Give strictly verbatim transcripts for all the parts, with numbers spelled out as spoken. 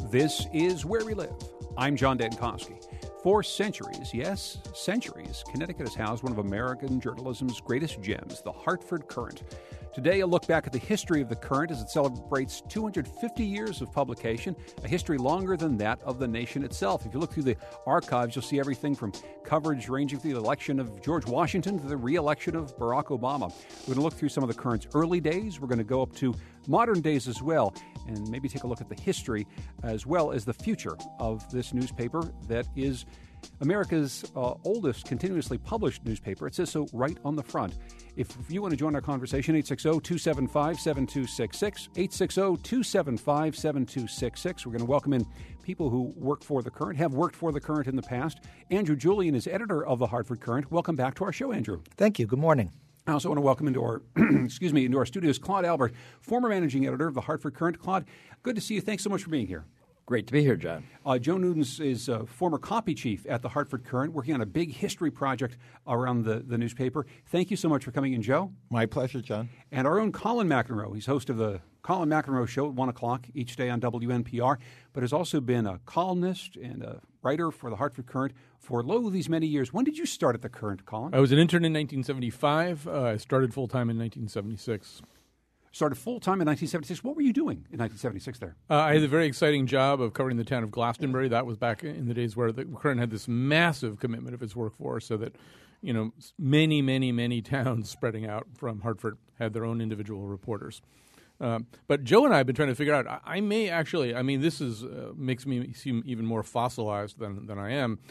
This is Where We Live. I'm John Dankosky. For centuries, yes, centuries, Connecticut has housed one of American journalism's greatest gems, the Hartford Courant. Today, a look back at the history of the Courant as it celebrates two hundred fifty years of publication, a history longer than that of the nation itself. If you look through the archives, you'll see everything from coverage ranging through the election of George Washington to the re-election of Barack Obama. We're going to look through some of the Courant's early days. We're going to go up to modern days as well, and maybe take a look at the history as well as the future of this newspaper that is America's uh, oldest continuously published newspaper. It says so right on the front. If you want to join our conversation, eight six zero, two seven five, seven two six six, eight six zero, two seven five, seven two six six. We're going to welcome in people who work for the Courant, have worked for the Courant in the past. Andrew Julian is editor of the Hartford Courant. Welcome back to our show, Andrew. Thank you. Good morning. I also want to welcome into our excuse me into our studios Claude Albert, former managing editor of the Hartford Courant. Claude, good to see you. Thanks so much for being here. Great to be here, John. Uh, Joe Newtons is a former copy chief at the Hartford Courant, working on a big history project around the, the newspaper. Thank you so much for coming in, Joe. My pleasure, John. And our own Colin McEnroe. He's host of the Colin McEnroe Show at one o'clock each day on W N P R, but has also been a columnist and a writer for the Hartford Courant for lo these many years. When did you start at the Courant, Colin? I was an intern in nineteen seventy-five. Uh, I started full-time in nineteen seventy-six. Started full-time in nineteen seventy-six. What were you doing in nineteen seventy-six there? Uh, I had the very exciting job of covering the town of Glastonbury. That was back in the days where the Courant had this massive commitment of its workforce, so that, you know, many, many, many towns spreading out from Hartford had their own individual reporters. Um, but Joe and I have been trying to figure out, I, I may actually, I mean, this is uh, makes me seem even more fossilized than, than I am,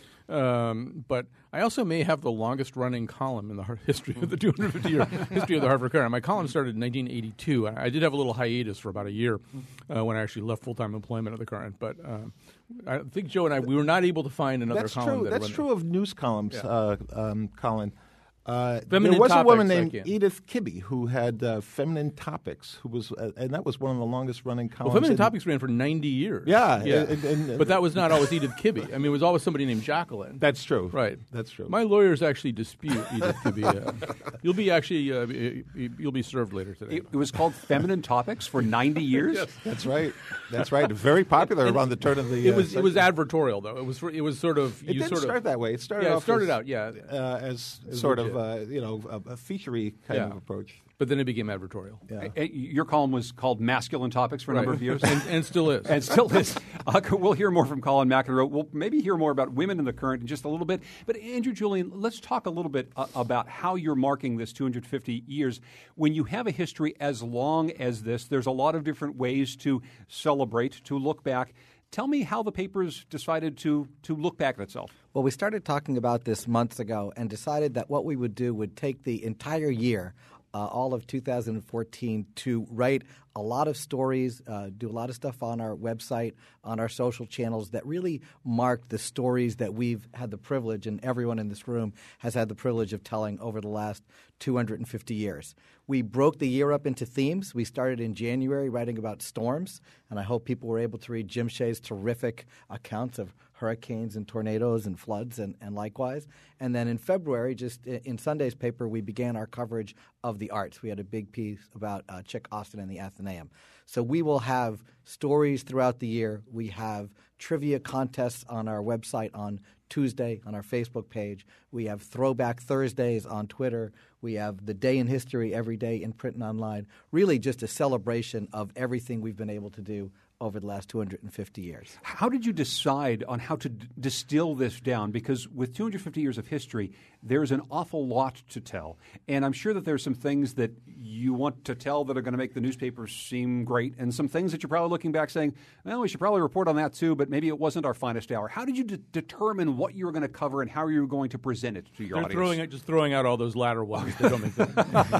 um, but I also may have the longest running column in the history of the two hundred fifty year history of the Hartford Courant. My column started in nineteen eighty-two. I, I did have a little hiatus for about a year uh, when I actually left full-time employment at the Courant, but uh, I think Joe and I, we were not able to find another That's column. True. That That's true of news columns, Yeah. uh, um, Colin. Uh, Feminine there was Topics, a woman I named can't. Edith Kibbe who had uh, Feminine Topics, who was, uh, and that was one of the longest running columns. Well, Feminine in- Topics ran for ninety years. Yeah, yeah. and- and- but that was not always Edith Kibbe. I mean, it was always somebody named Jacqueline. That's true. Right. That's true. My lawyers actually dispute Edith Kibbe. Uh, you'll be actually uh, you'll be served later today. It, it was called Feminine Topics for ninety years? Yes. That's right. That's right. Very popular around the turn of the. It uh, was it was century. advertorial though. It was it was sort of It you didn't sort start of that way. It started yeah, it off started as, out yeah, uh, as As sort legit. of uh, you know a, a featurey kind Yeah. of approach. but then it became advertorial. Yeah. Uh, Your column was called Masculine Topics for a number Right. of years. and, and still is. And still is. Uh, we'll hear more from Colin McEnroe. We'll maybe hear more about women in the Courant in just a little bit. But Andrew Julian, let's talk a little bit uh, about how you're marking this two hundred fifty years. When you have a history as long as this, there's a lot of different ways to celebrate, to look back. Tell me how the paper's decided to to look back at itself. Well, we started talking about this months ago and decided that what we would do would take the entire year, uh, all of two thousand fourteen, to write a lot of stories, uh, do a lot of stuff on our website, on our social channels that really mark the stories that we've had the privilege, and everyone in this room has had the privilege of telling over the last two hundred fifty years. We broke the year up into themes. We started in January writing about storms, and I hope people were able to read Jim Shea's terrific accounts of hurricanes and tornadoes and floods and, and likewise. And then in February, just in Sunday's paper, we began our coverage of the arts. We had a big piece about uh, Chick Austin and the Athenaeum. So we will have stories throughout the year. We have trivia contests on our website on Tuesday, on our Facebook page. We have Throwback Thursdays on Twitter. We have the Day in History every day in print and online. Really just a celebration of everything we've been able to do over the last two hundred fifty years. How did you decide on how to d- distill this down? Because with two hundred fifty years of history, there's an awful lot to tell. And I'm sure that there's some things that you want to tell that are going to make the newspaper seem great, and some things that you're probably looking back saying, well, we should probably report on that too, but maybe it wasn't our finest hour. How did you d- determine what you were going to cover and how you were going to present it to your They're audience? throwing out, just throwing out all those latter ones. They don't make that.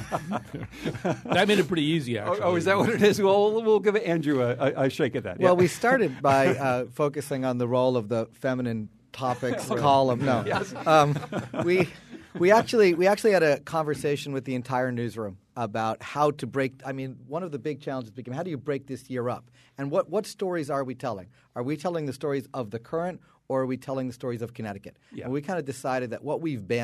That made it pretty easy, Oh, actually. oh, is that what it is? Well, we'll, we'll give Andrew a, a, a shake at that. Well, Yeah. we started by uh, focusing on the role of the feminine topics column. No, um, we we actually we actually had a conversation with the entire newsroom about how to break. I mean, one of the big challenges became how do you break this year up, and what what stories are we telling? Are we telling the stories of the Courant, or are we telling the stories of Connecticut? Yeah. And we kind of decided that what we've been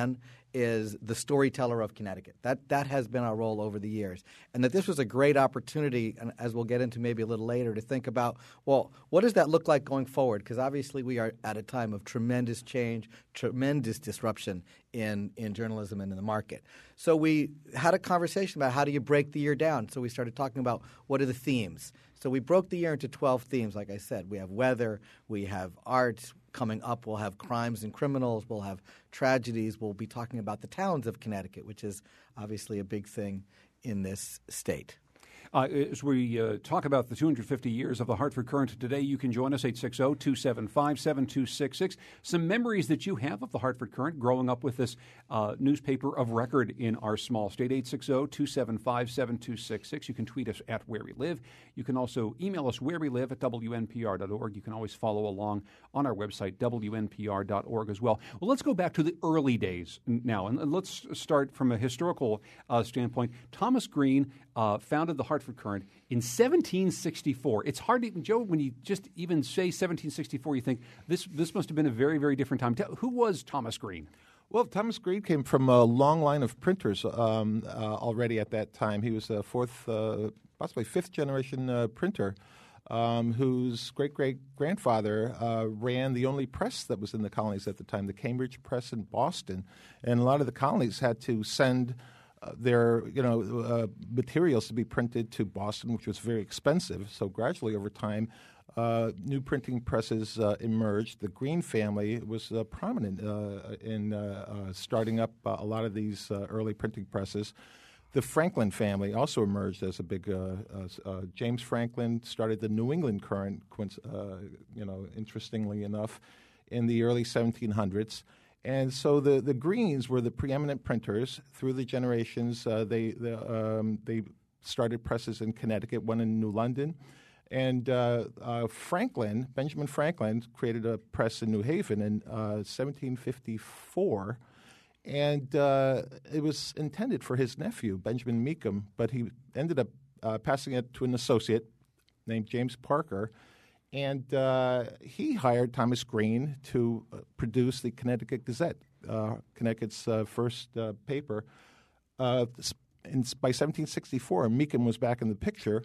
is the storyteller of Connecticut. That that has been our role over the years. And that this was a great opportunity, and as we'll get into maybe a little later, to think about, well, what does that look like going forward? Because obviously we are at a time of tremendous change, tremendous disruption in, in journalism and in the market. So we had a conversation about how do you break the year down. So we started talking about what are the themes. So we broke the year into twelve themes, like I said. We have weather, we have art. Coming up, we'll have crimes and criminals, we'll have tragedies, we'll be talking about the towns of Connecticut, which is obviously a big thing in this state. Uh, as we uh, talk about the two hundred fifty years of the Hartford Courant today, you can join us, eight six zero, two seven five, seven two six six. Some memories that you have of the Hartford Courant growing up with this uh, newspaper of record in our small state, eight six zero, two seven five, seven two six six. You can tweet us at Where We Live. You can also email us where we live at W N P R dot org. You can always follow along on our website, W N P R dot org as well. Well, let's go back to the early days now, and let's start from a historical uh, standpoint. Thomas Green uh, founded the Hartford Courant in seventeen sixty-four. It's hard to even, Joe, when you just even say seventeen sixty-four, you think this this must have been a very, very different time. Who was Thomas Green? Well, Thomas Green came from a long line of printers um, uh, already at that time. He was a fourth, uh, possibly fifth generation uh, printer um, whose great-great-grandfather uh, ran the only press that was in the colonies at the time, the Cambridge Press in Boston. And a lot of the colonies had to send Uh, their you know uh, materials to be printed to Boston, which was very expensive. So gradually over time, uh, new printing presses uh, emerged. The Green family was uh, prominent uh, in uh, uh, starting up uh, a lot of these uh, early printing presses. The Franklin family also emerged as a big. Uh, uh, uh, James Franklin started the New England Courant, uh, you know, interestingly enough, in the early seventeen hundreds. And so the, the Greens were the preeminent printers through the generations. Uh, they the, um, they started presses in Connecticut, one in New London. And uh, uh, Franklin, Benjamin Franklin, created a press in New Haven in uh, seventeen fifty-four. And uh, it was intended for his nephew, Benjamin Meekum, but he ended up uh, passing it to an associate named James Parker. And uh, he hired Thomas Green to uh, produce the Connecticut Gazette, uh, Connecticut's uh, first uh, paper. Uh, in, by seventeen sixty-four, Meekum was back in the picture,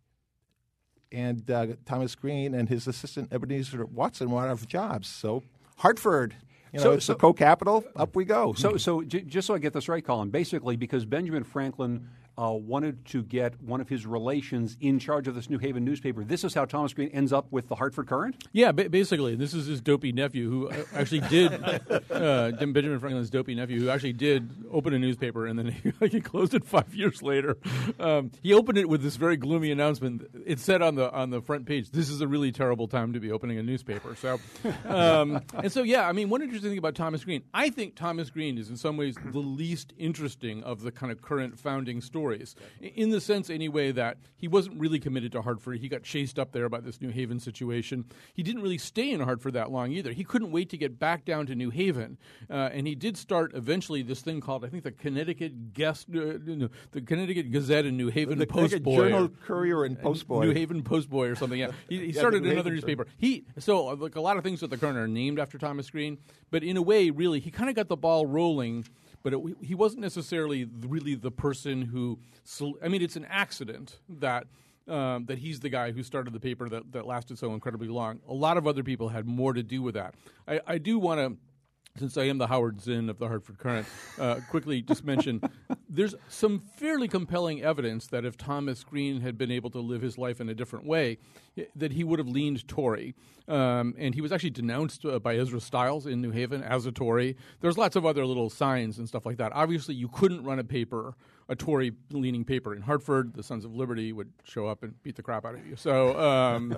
and uh, Thomas Green and his assistant Ebenezer Watson were out of jobs. So Hartford, you know, so, it's so, the co-capital, up we go. So, so j- just so I get this right, Colin, basically because Benjamin Franklin Uh, wanted to get one of his relations in charge of this New Haven newspaper. This is how Thomas Green ends up with the Hartford Courant? Yeah, ba- basically. This is his dopey nephew who actually did, uh, Benjamin Franklin's dopey nephew, who actually did open a newspaper, and then he, he closed it five years later. Um, he opened it with this very gloomy announcement. It said on the on the front page, "This is a really terrible time to be opening a newspaper." So, um, and so, yeah, I mean, one interesting thing about Thomas Green, I think Thomas Green is in some ways the least interesting of the kind of current founding stories. In the sense, anyway, that he wasn't really committed to Hartford. He got chased up there by this New Haven situation. He didn't really stay in Hartford that long either. He couldn't wait to get back down to New Haven, uh, and he did start eventually this thing called, I think, the Connecticut Guest, uh, no, the Connecticut Gazette and New Haven the Post Boy, Journal Courier and Post Boy, New Haven Post Boy, or something. Yeah, he, he yeah, started New another Haven newspaper. He so like a lot of things at the Courant are named after Thomas Green, but in a way, really, he kind of got the ball rolling. But it, he wasn't necessarily really the person who – I mean, it's an accident that um, that he's the guy who started the paper that, that lasted so incredibly long. A lot of other people had more to do with that. I, I do want to – since I am the Howard Zinn of the Hartford Courant, uh, quickly just mention there's some fairly compelling evidence that if Thomas Green had been able to live his life in a different way, that he would have leaned Tory. Um, and he was actually denounced uh, by Ezra Stiles in New Haven as a Tory. There's lots of other little signs and stuff like that. Obviously, you couldn't run a paper, a Tory-leaning paper in Hartford. The Sons of Liberty would show up and beat the crap out of you. So, um,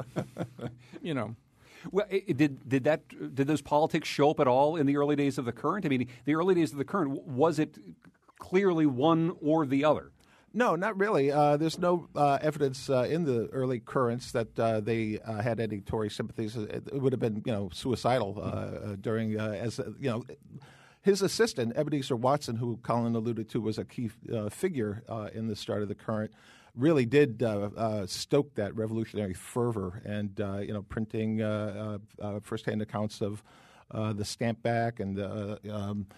you know. Well, it, did did that did those politics show up at all in the early days of the Courant? I mean, the early days of the Courant, was it clearly one or the other? No, not really. Uh, there's no uh, evidence uh, in the early Courants that uh, they uh, had any Tory sympathies. It, it would have been, you know, suicidal uh, during uh, as uh, you know. His assistant, Ebenezer Watson, who Colin alluded to, was a key uh, figure uh, in the start of the Courant, really did uh, uh, stoke that revolutionary fervor and, uh, you know, printing uh, uh, uh, firsthand accounts of uh, the stamp back and uh, um,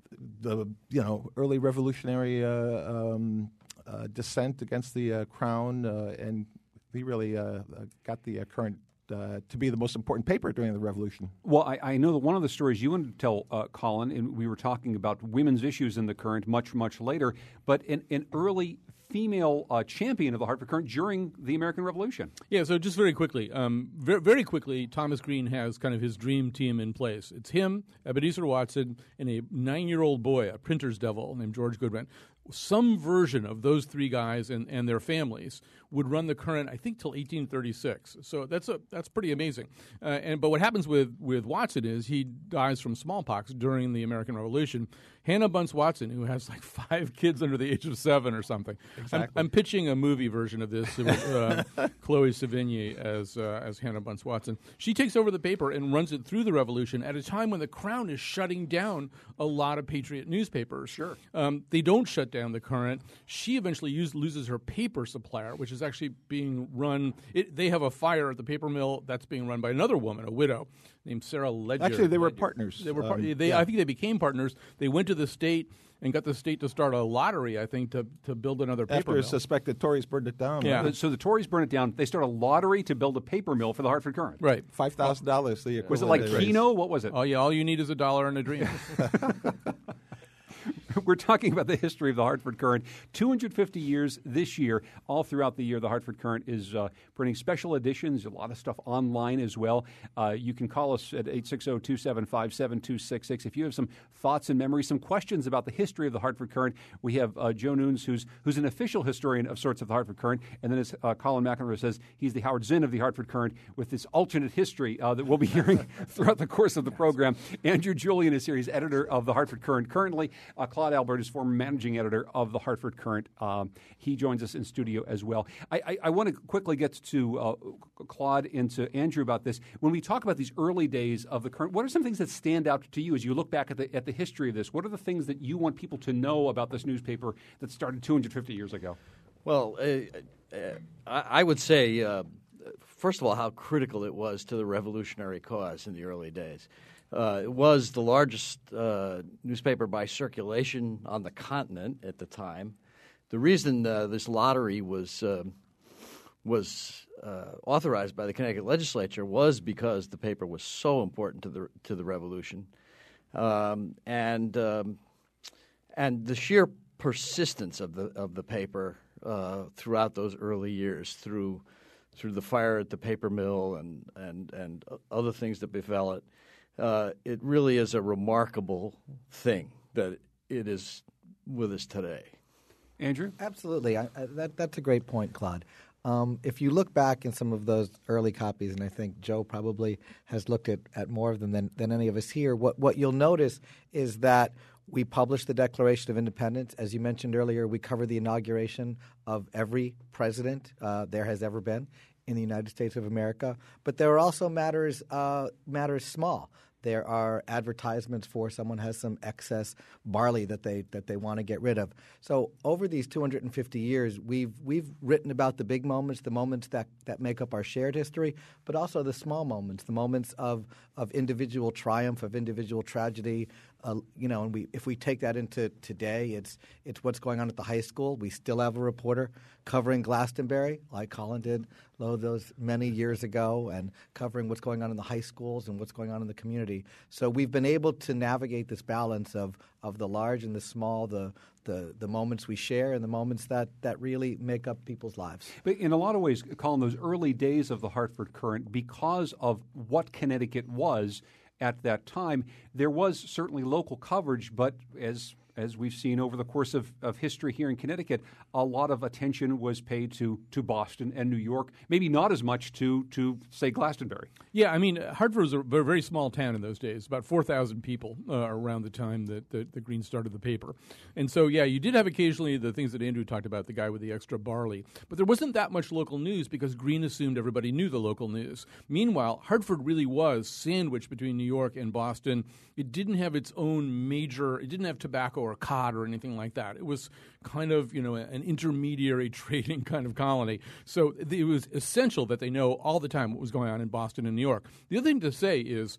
the you know early revolutionary uh, um, uh, dissent against the uh, crown, uh, and he really uh, got the uh, current uh, to be the most important paper during the Revolution. Well, I, I know that one of the stories you wanted to tell, uh, Colin, and we were talking about women's issues in the Current much, much later, but an, an early female uh, champion of the Hartford Courant during the American Revolution. Yeah, so just very quickly, um, very, very quickly, Thomas Green has kind of his dream team in place. It's him, Ebenezer Watson, and a nine-year-old boy, a printer's devil named George Goodwin. Some version of those three guys and, and their families would run the Current, I think, till eighteen thirty-six. So that's a that's pretty amazing. Uh, and but what happens with, with Watson is he dies from smallpox during the American Revolution. Hannah Bunce Watson, who has like five kids under the age of seven or something. Exactly. I'm, I'm pitching a movie version of this with uh, Chloe Sevigny as uh, as Hannah Bunce Watson. She takes over the paper and runs it through the Revolution at a time when the Crown is shutting down a lot of patriot newspapers. Sure. Um, they don't shut down the Current. She eventually use, loses her paper supplier, which is actually being run. It, they have a fire at the paper mill that's being run by another woman, a widow named Sarah Ledger. Actually, they were Ledger. partners. They were. Par- Um, they, yeah. I think they became partners. They went to the state and got the state to start a lottery, I think, to, to build another paper After mill. suspected Tories burned it down. Yeah. So the Tories burn it down. They start a lottery to build a paper mill for the Hartford Courant. Right. Five thousand dollars. The Was it like equivalent they raised. Keno? What was it? Oh, yeah, all you need is a dollar and a dream. We're talking about the history of the Hartford Courant. two hundred fifty years this year. All throughout the year, the Hartford Courant is uh, printing special editions, a lot of stuff online as well. Uh, you can call us at eight six zero, two seven five, seven two six six. If you have some thoughts and memories, some questions about the history of the Hartford Courant, we have uh, Joe Nunes, who's who's an official historian of sorts of the Hartford Courant. And then, as uh, Colin McEnroe says, he's the Howard Zinn of the Hartford Courant with this alternate history uh, that we'll be hearing throughout the course of the program. Andrew Julian is here. He's editor of the Hartford Courant currently. Uh, Claude Albert is former managing editor of the Hartford Courant. Um, he joins us in studio as well. I, I, I want to quickly get to uh, Claude and to Andrew about this. When we talk about these early days of the Courant, what are some things that stand out to you as you look back at the at the history of this? What are the things that you want people to know about this newspaper that started two hundred fifty years ago? Well, uh, uh, I, I would say, uh, first of all, how critical it was to the revolutionary cause in the early days. Uh, it was the largest uh, newspaper by circulation on the continent at the time. The reason uh, this lottery was uh, was uh, authorized by the Connecticut legislature was because the paper was so important to the to the revolution, um, and um, and the sheer persistence of the of the paper uh, throughout those early years, through through the fire at the paper mill and and and other things that befell it. Uh, it really is a remarkable thing that it is with us today. Andrew? Absolutely. I, I, that, that's a great point, Claude. Um, if you look back in some of those early copies, and I think Joe probably has looked at, at more of them than, than any of us here, what, what you'll notice is that we published the Declaration of Independence. As you mentioned earlier, we cover the inauguration of every president uh, there has ever been in the United States of America. But there are also matters uh, matters small. There are advertisements for someone has some excess barley that they that they want to get rid of. So over these two hundred fifty years, we've we've written about the big moments, the moments that, that make up our shared history, but also the small moments, the moments of of individual triumph, of individual tragedy. Uh, you know, and we if we take that into today, it's it's what's going on at the high school. We still have a reporter covering Glastonbury, like Colin did lo those many years ago, and covering what's going on in the high schools and what's going on in the community. So we've been able to navigate this balance of of the large and the small, the the the moments we share and the moments that that really make up people's lives. But in a lot of ways, Colin, those early days of the Hartford Courant, because of what Connecticut was at that time, there was certainly local coverage, but as as we've seen over the course of, of history here in Connecticut, a lot of attention was paid to to Boston and New York, maybe not as much to, to say, Glastonbury. Yeah, I mean, Hartford was a very, very small town in those days, about four thousand people uh, around the time that the, the Green started the paper. And so, yeah, you did have occasionally the things that Andrew talked about, the guy with the extra barley. But there wasn't that much local news because Green assumed everybody knew the local news. Meanwhile, Hartford really was sandwiched between New York and Boston. It didn't have its own major, it didn't have tobacco or cod or anything like that. It was kind of, you know, an intermediary trading kind of colony. So it was essential that they know all the time what was going on in Boston and New York. The other thing to say is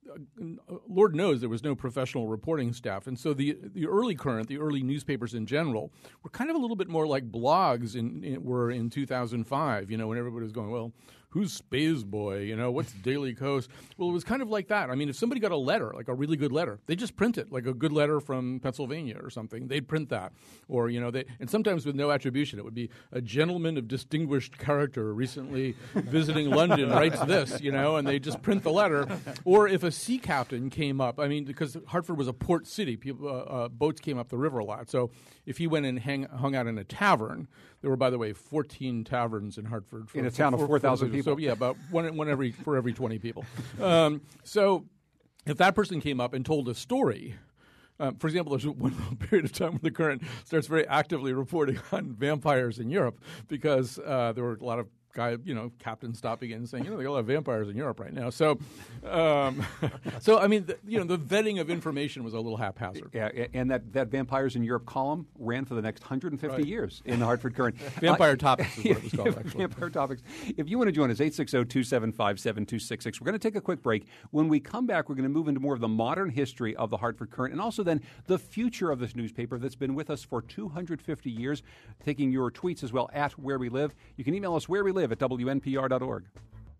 Lord knows there was no professional reporting staff. And so the the early Current, the early newspapers in general, were kind of a little bit more like blogs in, in were in two thousand five, you know, when everybody was going, well, who's Space Boy? You know, what's Daily Kos? Well, it was kind of like that. I mean, if somebody got a letter, like a really good letter, they just print it, like a good letter from Pennsylvania or something. They'd print that. Or, you know, they and sometimes with no attribution. It would be a gentleman of distinguished character recently visiting London writes this, you know, and they just print the letter. Or if a sea captain came up, I mean, because Hartford was a port city, people, uh, uh, boats came up the river a lot. So if he went and hang, hung out in a tavern, there were, by the way, fourteen taverns in Hartford. For, in a town for, of four thousand people. So, yeah, about one, one every for every twenty people. Um, so if that person came up and told a story, um, for example, there's one period of time when the Current starts very actively reporting on vampires in Europe because uh, there were a lot of guy, you know, captains stopping in and saying, you know, they got a lot of vampires in Europe right now. So, um, so I mean, the, you know, the vetting of information was a little haphazard. Yeah, and that, that Vampires in Europe column ran for the next one hundred fifty right. years in the Hartford Current. Vampire uh, Topics is what it was called, actually. Vampire Topics. If you want to join us, eight six zero, two seven five, seven two six six. We're going to take a quick break. When we come back, we're going to move into more of the modern history of the Hartford Current and also then the future of this newspaper that's been with us for two hundred fifty years, taking your tweets as well at Where We Live. You can email us where we live at W N P R dot org.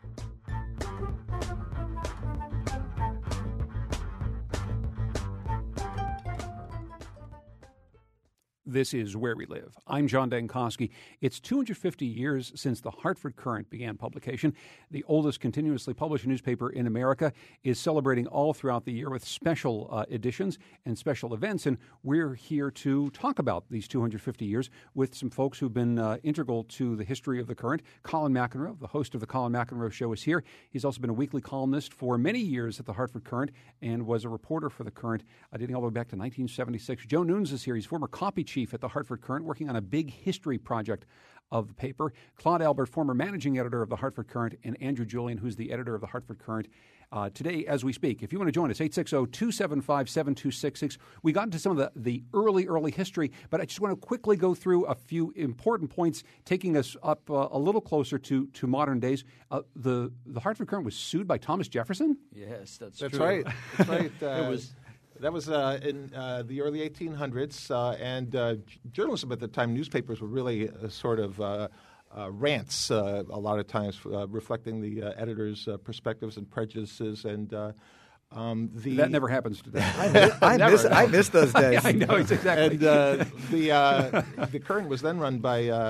This is Where We Live. I'm John Dankosky. It's two hundred fifty years since the Hartford Current began publication. The oldest continuously published newspaper in America is celebrating all throughout the year with special uh, editions and special events, and we're here to talk about these two hundred fifty years with some folks who've been uh, integral to the history of the Current. Colin McEnroe, the host of the Colin McEnroe Show, is here. He's also been a weekly columnist for many years at the Hartford Current and was a reporter for the Current uh, dating all the way back to nineteen seventy-six. Joe Nunes is here. He's former copy chief at the Hartford Current, working on a big history project of the paper. Claude Albert, former managing editor of the Hartford Current, and Andrew Julian, who's the editor of the Hartford Current, uh, today as we speak. If you want to join us, eight six zero, two seven five, seven two six six. We got into some of the, the early, early history, but I just want to quickly go through a few important points, taking us up uh, a little closer to, to modern days. Uh, the, the Hartford Current was sued by Thomas Jefferson? Yes, that's, That's true. right. That's right. Uh, It was... That was uh, in uh, the early eighteen hundreds, uh, and uh, j- journalism at the time, newspapers were really uh, sort of uh, uh, rants, uh, a lot of times uh, reflecting the uh, editor's uh, perspectives and prejudices. And uh, um, the That never happens today. I, miss, I, miss, I miss those days. I know, it's exactly. And uh, the uh, the Current was then run by uh,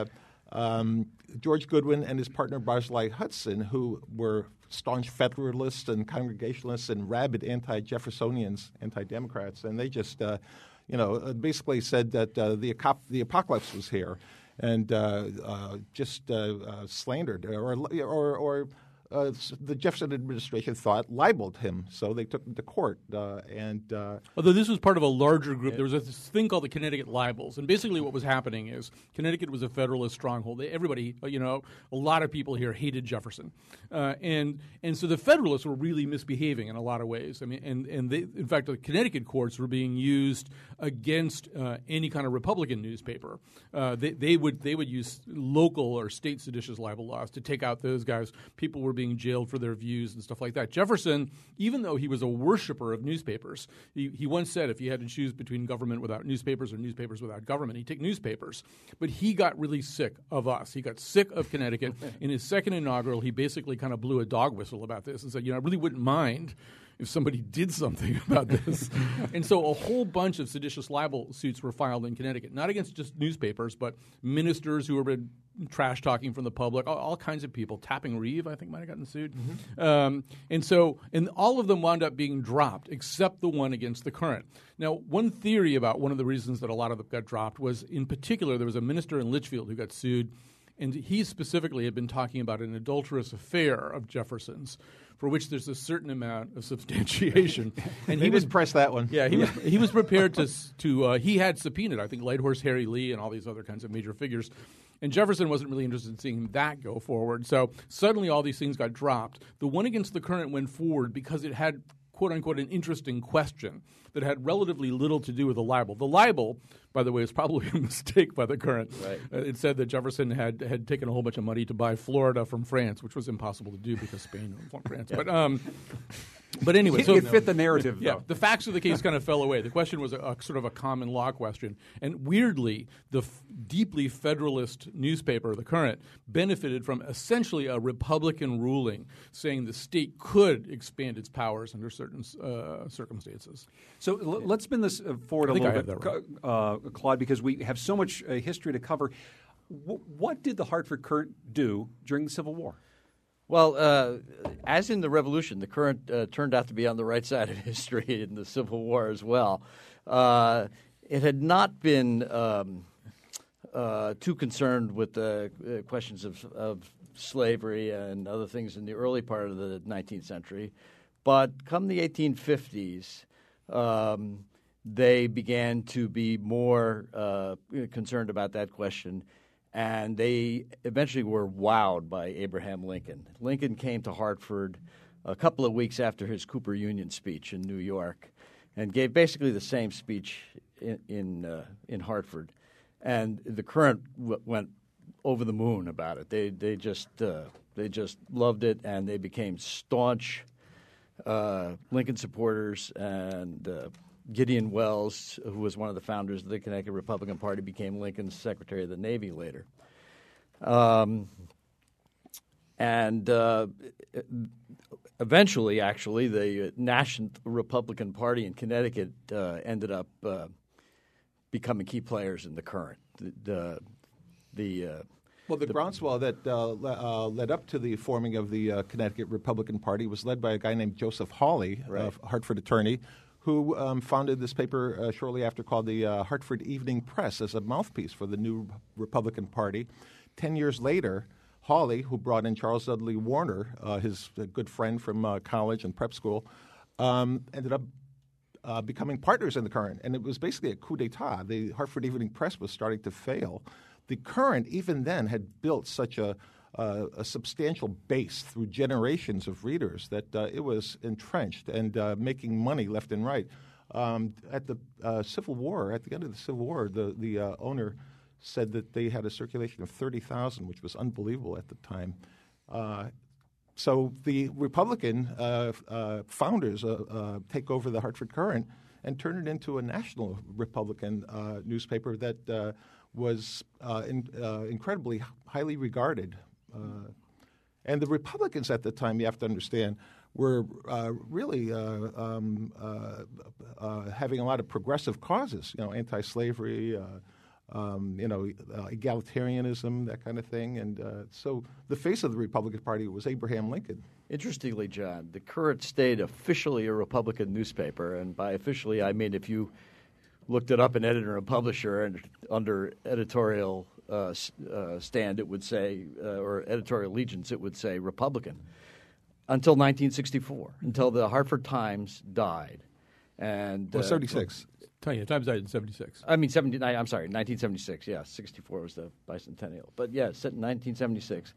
um, George Goodwin and his partner Barzillai Hudson, who were staunch Federalists and Congregationalists and rabid anti-Jeffersonians, anti-Democrats, and they just, uh, you know, basically said that uh, the acop- the apocalypse was here, and uh, uh, just uh, uh, slandered or or. or Uh, the Jefferson administration thought libeled him, so they took him to court. Uh, and uh, Although this was part of a larger group, there was a thing called the Connecticut Libels, and basically what was happening is Connecticut was a Federalist stronghold. They, everybody, you know, a lot of people here hated Jefferson, uh, and and so the Federalists were really misbehaving in a lot of ways. I mean, and and they, in fact, the Connecticut courts were being used against uh, any kind of Republican newspaper. Uh, they they would they would use local or state seditious libel laws to take out those guys. People were being jailed for their views and stuff like that. Jefferson, even though he was a worshiper of newspapers, he, he once said if he had to choose between government without newspapers or newspapers without government, he'd take newspapers. But he got really sick of us. He got sick of Connecticut. In his second inaugural, he basically kind of blew a dog whistle about this and said, you know, I really wouldn't mind if somebody did something about this. And so a whole bunch of seditious libel suits were filed in Connecticut, not against just newspapers, but ministers who were trash talking from the public, all, all kinds of people. Tapping Reeve, I think, might have gotten sued. Mm-hmm. Um, and so, and all of them wound up being dropped, except the one against the Current. Now, one theory about one of the reasons that a lot of them got dropped was, in particular, there was a minister in Litchfield who got sued, and he specifically had been talking about an adulterous affair of Jefferson's, for which there's a certain amount of substantiation. And he was press that one. Yeah, he was he was prepared to to uh, he had subpoenaed, I think, Light Horse Harry Lee and all these other kinds of major figures. And Jefferson wasn't really interested in seeing that go forward. So suddenly all these things got dropped. The one against the Current went forward because it had, quote unquote, an interesting question that had relatively little to do with the libel. The libel, by the way, is probably a mistake by the Current. Right. Uh, it said that Jefferson had, had taken a whole bunch of money to buy Florida from France, which was impossible to do because Spain owned from France. Yeah. But um, but anyway, it, so it fit the narrative. Yeah, though. the facts of the case kind of fell away. The question was a, a sort of a common law question, and weirdly, the f- deeply Federalist newspaper, the Current, benefited from essentially a Republican ruling saying the state could expand its powers under certain uh, circumstances. So l- let's spin this uh, forward I a think little I bit, have that right. uh, Claude, because we have so much uh, history to cover. W- what did the Hartford Current do during the Civil War? Well, uh, as in the Revolution, the Current uh, turned out to be on the right side of history in the Civil War as well. Uh, it had not been um, uh, too concerned with the uh, questions of, of slavery and other things in the early part of the nineteenth century. But come the eighteen fifties, um, they began to be more uh, concerned about that question. And they eventually were wowed by Abraham Lincoln. Lincoln came to Hartford a couple of weeks after his Cooper Union speech in New York and gave basically the same speech in in, uh, in Hartford. And the Current w- went over the moon about it. They they just uh, they just loved it, and they became staunch uh, Lincoln supporters. And uh, Gideon Wells, who was one of the founders of the Connecticut Republican Party, became Lincoln's Secretary of the Navy later. Um, and uh, eventually, actually, the National Republican Party in Connecticut uh, ended up uh, becoming key players in the Current. The, the, the uh, Well, the, the groundswell that uh, le- uh, led up to the forming of the uh, Connecticut Republican Party was led by a guy named Joseph Hawley, Right. a Hartford attorney, who um, founded this paper uh, shortly after called the uh, Hartford Evening Press as a mouthpiece for the new Republican Party. Ten years later, Hawley, who brought in Charles Dudley Warner, uh, his uh, good friend from uh, college and prep school, um, ended up uh, becoming partners in the Current. And it was basically a coup d'etat. The Hartford Evening Press was starting to fail. The Current, even then, had built such a Uh, a substantial base through generations of readers that uh, it was entrenched and uh, making money left and right. Um, at the uh, Civil War, at the end of the Civil War, the, the uh, owner said that they had a circulation of thirty thousand, which was unbelievable at the time. Uh, so the Republican uh, uh, founders uh, uh, take over the Hartford Current and turn it into a national Republican uh, newspaper that uh, was uh, in, uh, incredibly highly regarded. Uh, and the Republicans at the time, you have to understand, were uh, really uh, um, uh, uh, having a lot of progressive causes, you know, anti-slavery, uh, um, you know, uh, egalitarianism, that kind of thing. And uh, so the face of the Republican Party was Abraham Lincoln. Interestingly, John, the Current stayed officially a Republican newspaper, and by officially I mean if you looked it up in editor and publisher and under editorial uh, uh, stand, it would say, uh, or editorial allegiance, it would say Republican, until nineteen sixty-four, until the Hartford Times died. And Well, uh, seventy-six. Tell you, Times died in seventy-six. I mean, seventy, I'm sorry, nineteen seventy-six. Yeah, sixty-four was the bicentennial. But yeah, set in nineteen seventy-six.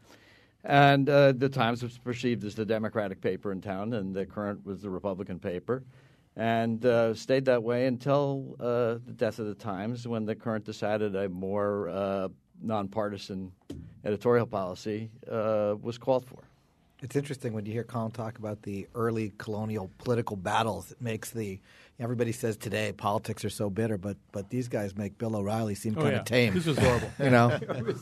And uh, the Times was perceived as the Democratic paper in town, and the Current was the Republican paper, and uh, stayed that way until uh, the death of the Times, when the Current decided a more uh, nonpartisan editorial policy uh, was called for. It's interesting when you hear Colin talk about the early colonial political battles. It makes the everybody says today politics are so bitter, but but these guys make Bill O'Reilly seem Oh, kind yeah. of tame. This was horrible. You know,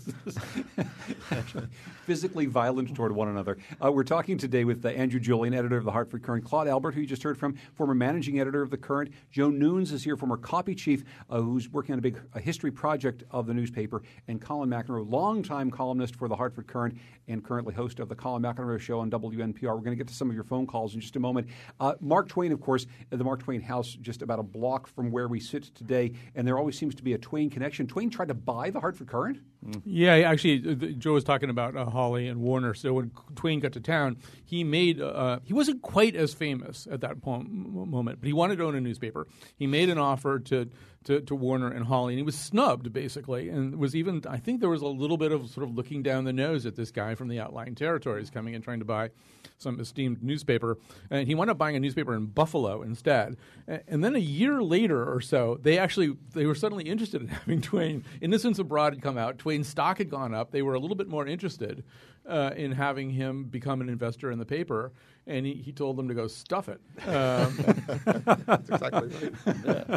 Physically violent toward one another. Uh, we're talking today with uh, Andrew Julian, editor of the Hartford Current, Claude Albert, who you just heard from, former managing editor of the Current. Joe Nunes is here, former copy chief, uh, who's working on a big a history project of the newspaper, and Colin McEnroe, longtime columnist for the Hartford Current and currently host of the Colin McEnroe Show on W N P R. We're going to get to some of your phone calls in just a moment. Uh, Mark Twain, of course, the Mark Twain house, just about a block from where we sit today, and there always seems to be a Twain connection. Twain tried to buy the Hartford Current? Yeah, actually, uh, the- Joe was talking about uh, Hawley and Warner. So when Twain got to town, he made uh, he wasn't quite as famous at that po- moment, but he wanted to own a newspaper. He made an offer to to, to Warner and Hawley, and he was snubbed basically, and was even I think there was a little bit of sort of looking down the nose at this guy from the outlying territories coming and trying to buy some esteemed newspaper, and he wound up buying a newspaper in Buffalo instead. And, and then a year later or so, they actually they were suddenly interested in having Twain. Innocents Abroad had come out. Twain's stock had gone up. They were a little bit more interested uh, in having him become an investor in the paper, and he, he told them to go stuff it. Um, That's exactly right. Yeah.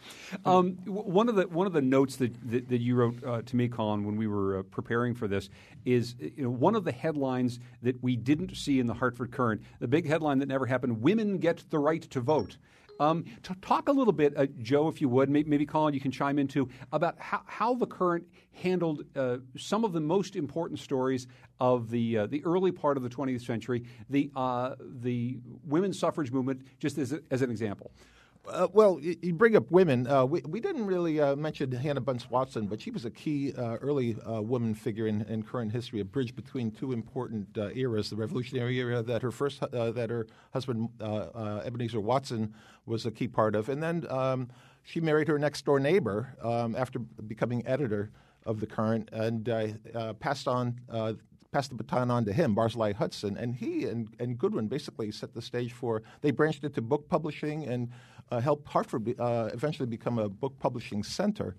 Um, w- one of the one of the notes that that, that you wrote uh, to me, Colin, when we were uh, preparing for this is you know one of the headlines that we didn't see in the Hartford Courant, the big headline that never happened: "Women get the right to vote." Um, to talk a little bit, uh, Joe, if you would, maybe, maybe Colin, you can chime in too, about how, how the Courant handled uh, some of the most important stories of the uh, the early part of the twentieth century, the uh, the women's suffrage movement, just as a, as an example. Uh, well, you, you bring up women. Uh, we, we didn't really uh, mention Hannah Bunce Watson, but she was a key uh, early uh, woman figure in, in current history, a bridge between two important uh, eras: the Revolutionary era that her first uh, that her husband uh, uh, Ebenezer Watson was a key part of, and then um, she married her next door neighbor um, after becoming editor of the Courant, and uh, uh, passed on. Uh, passed the baton on to him, Barzillai Hudson, and he and, and Goodwin basically set the stage for, they branched into book publishing and uh, helped Hartford be, uh, eventually become a book publishing center.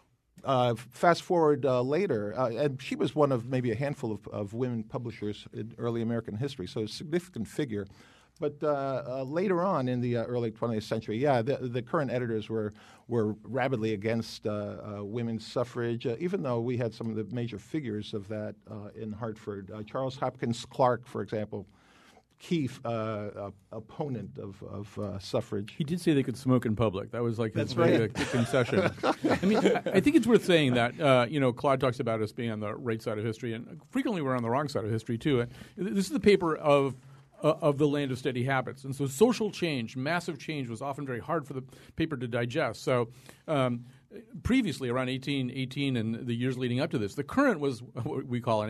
Uh, fast forward uh, later, uh, and she was one of maybe a handful of, of women publishers in early American history, so a significant figure. But uh, uh, later on in the uh, early twentieth century, yeah, the, the Courant editors were were rabidly against uh, uh, women's suffrage, uh, even though we had some of the major figures of that uh, in Hartford. Uh, Charles Hopkins Clark, for example, key uh, uh, opponent of, of uh, suffrage. He did say they could smoke in public. That was like his That's right. big, uh, concession. I mean, I, I think it's worth saying that, uh, you know, Claude talks about us being on the right side of history, and frequently we're on the wrong side of history, too. And this is the paper of Uh, of the land of steady habits. And so social change, massive change, was often very hard for the paper to digest. So um, previously, around eighteen eighteen and the years leading up to this, the Courant was what we call an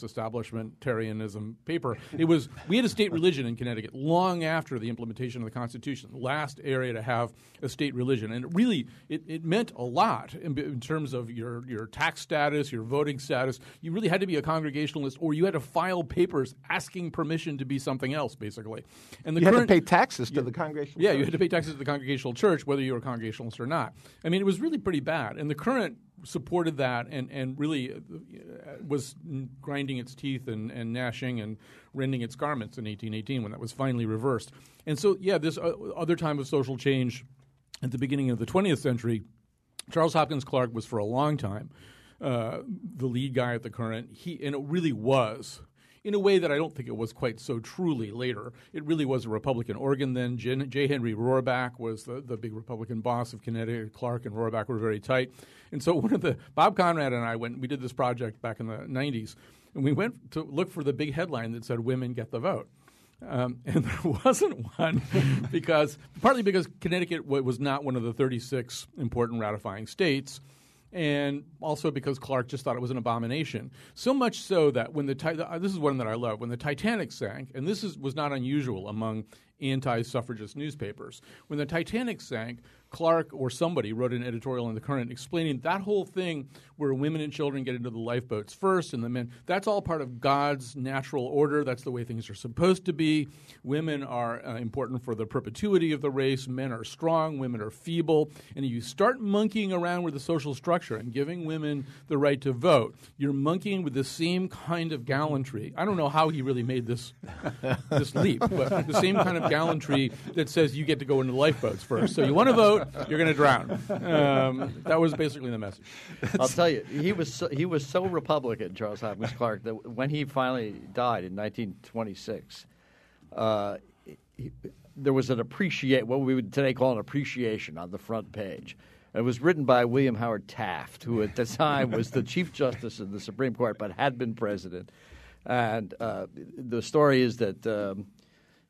anti-disestablishmentarianism paper. It was we had a state religion in Connecticut long after the implementation of the Constitution, the last area to have a state religion. And it really, it, it meant a lot in, in terms of your, your tax status, your voting status. You really had to be a Congregationalist, or you had to file papers asking permission to be something else, basically. And the You had Courant, to pay taxes to the Congregational yeah, Church. you had to pay taxes to the Congregational Church, whether you were a Congregationalist or not. I mean, it was really pretty bad. And the Courant supported that and, and really uh, was grinding its teeth and, and gnashing and rending its garments in eighteen eighteen when that was finally reversed. And so, yeah, this uh, other time of social change at the beginning of the twentieth century, Charles Hopkins Clark was for a long time uh, the lead guy at the Courant. He, and it really was, in a way that I don't think it was quite so truly later. It really was a Republican organ then. J. Henry Rohrback was the, the big Republican boss of Connecticut. Clark and Rohrback were very tight. And so one of the – Bob Conrad and I went – we did this project back in the nineties, and we went to look for the big headline that said women get the vote. Um, and there wasn't one because – partly because Connecticut was not one of the thirty-six important ratifying states, and also because Clark just thought it was an abomination. So much so that when the – this is one that I love. When the Titanic sank, and this is, was not unusual among anti-suffragist newspapers. When the Titanic sank, Clark or somebody wrote an editorial in the Courant explaining that whole thing where women and children get into the lifeboats first and the men, that's all part of God's natural order. That's the way things are supposed to be. Women are uh, important for the perpetuity of the race. Men are strong. Women are feeble. And if you start monkeying around with the social structure and giving women the right to vote, you're monkeying with the same kind of gallantry. I don't know how he really made this this leap, but the same kind of gallantry that says you get to go into the lifeboats first. So you want to vote, you're going to drown. Um, that was basically the message. I'll tell you, he was so, he was so Republican, Charles Hopkins Clark, that when he finally died in nineteen twenty-six, uh, he, there was an appreciate what we would today call an appreciation on the front page. It was written by William Howard Taft, who at the time was the Chief Justice of the Supreme Court but had been president. And uh, the story is that um,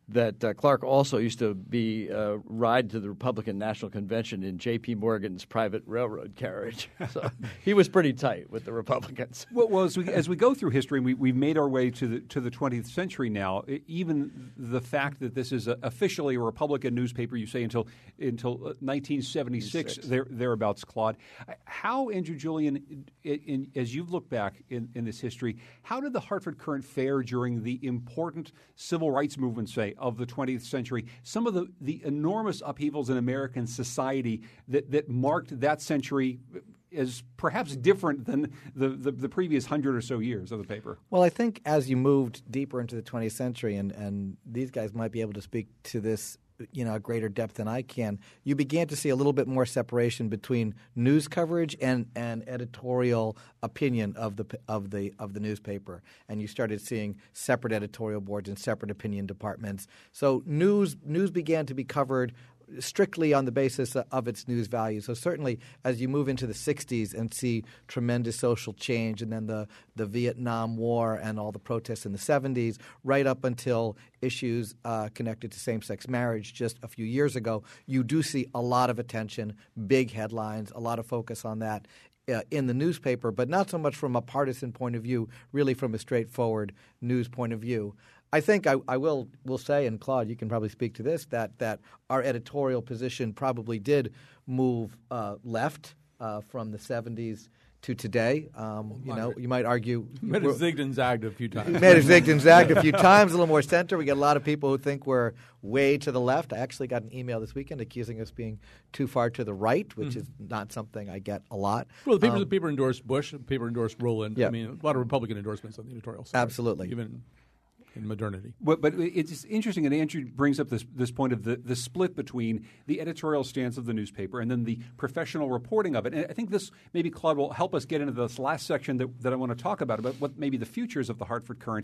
that uh, Clark also used to be uh, ride to the Republican National Convention in J P. Morgan's private railroad carriage. So he was pretty tight with the Republicans. Well, well as, we, as we go through history, and we, we've made our way to the to the twentieth century now. Even the fact that this is a, officially a Republican newspaper, you say until until nineteen seventy-six, there, thereabouts, Claude. How, Andrew Julian, in, in, as you've looked back in, in this history, how did the Hartford Courant fare during the important civil rights movement, say, of the twentieth century? Some of the, the enormous upheavals in American society that, that marked that century as perhaps different than the, the, the previous hundred or so years of the paper. Well, I think as you moved deeper into the twentieth century, and, and these guys might be able to speak to this you know, a greater depth than I can, you began to see a little bit more separation between news coverage and, and editorial opinion of the of the of the newspaper, and you started seeing separate editorial boards and separate opinion departments. So news news began to be covered strictly on the basis of its news value. So certainly as you move into the sixties and see tremendous social change, and then the, the Vietnam War and all the protests in the seventies, right up until issues uh, connected to same-sex marriage just a few years ago, you do see a lot of attention, big headlines, a lot of focus on that Uh, in the newspaper, but not so much from a partisan point of view, really from a straightforward news point of view. I think I, I will will say, and Claude, you can probably speak to this, that that our editorial position probably did move uh, left uh, from the seventies to today. Um, you know, you might argue Might have zigged and zagged a few times. Might have zigged and zagged a few times, a little more center. We get a lot of people who think we're way to the left. I actually got an email this weekend accusing us being too far to the right, which mm-hmm. is not something I get a lot. Well, the paper, um, the paper endorsed Bush, the paper endorsed Rowland. Yeah. I mean, a lot of Republican endorsements on the editorial side. Absolutely. Even in modernity. But, but it's interesting, and Andrew brings up this this point of the, the split between the editorial stance of the newspaper and then the professional reporting of it. And I think this, maybe, Claude, will help us get into this last section that, that I want to talk about, about what maybe the futures of the Hartford Courant.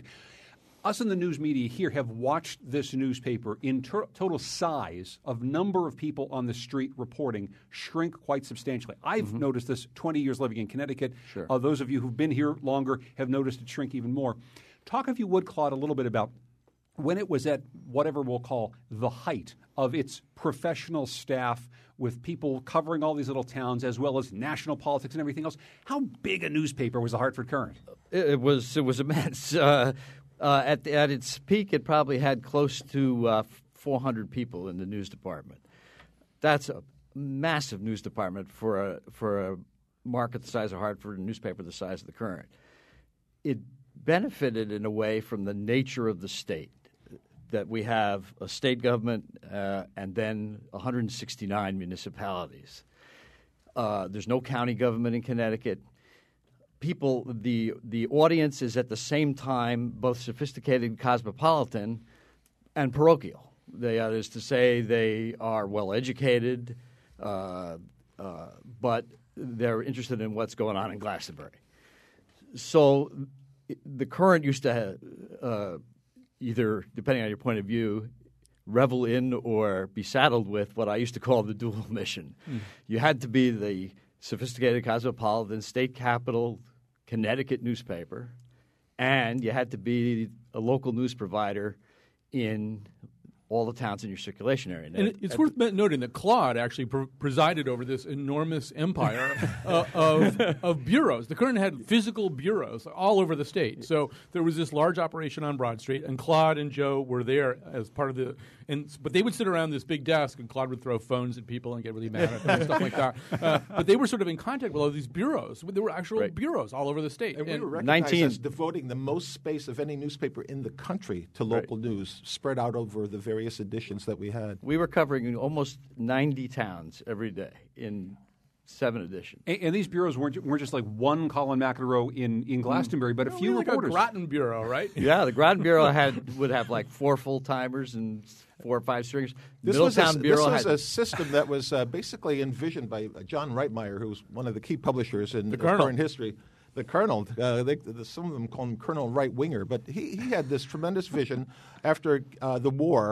Us in the news media here have watched this newspaper in ter- total size of number of people on the street reporting shrink quite substantially. I've mm-hmm. noticed this twenty years living in Connecticut. Sure. Uh, those of you who've been here longer have noticed it shrink even more. Talk, if you would, Claude, a little bit about when it was at whatever we'll call the height of its professional staff, with people covering all these little towns as well as national politics and everything else. How big a newspaper was the Hartford Courant? It, it was it was immense. Uh, uh, at the, at its peak, it probably had close to uh, four hundred people in the news department. That's a massive news department for a for a market the size of Hartford, a newspaper the size of the Courant. It benefited in a way from the nature of the state, that we have a state government uh, and then one hundred sixty-nine municipalities. Uh, there's no county government in Connecticut. People, the the audience is at the same time both sophisticated, cosmopolitan, and parochial. They, that is to say, they are well educated, uh, uh, but they're interested in what's going on in Glastonbury. So the Courant used to uh, either, depending on your point of view, revel in or be saddled with what I used to call the dual mission. Mm. You had to be the sophisticated cosmopolitan state capital Connecticut newspaper, and you had to be a local news provider in all the towns in your circulation area. And it, it's worth noting that Claude actually pre- presided over this enormous empire uh, of, of bureaus. The Courant had physical bureaus all over the state. So there was this large operation on Broad Street, and Claude and Joe were there as part of the – and but they would sit around this big desk, and Claude would throw phones at people and get really mad at them and stuff like that. Uh, but they were sort of in contact with all these bureaus. There were actual right. bureaus all over the state. And, and we were recognized nineteen as devoting the most space of any newspaper in the country to local right. news, spread out over the various editions that we had. We were covering almost ninety towns every day in seven editions. And, and these bureaus weren't, weren't just like one Colin McEnroe in, in Glastonbury, but a no, few we like reporters. a Groton bureau, right? Yeah, the Groton bureau had would have like four full-timers and four or five stringers. This was, Middletown a, bureau this was had a system that was uh, basically envisioned by uh, John Reitmeyer, who was one of the key publishers in the uh, current history. The Colonel, uh, they, some of them call him Colonel Right Winger, but he, he had this tremendous vision after uh, the war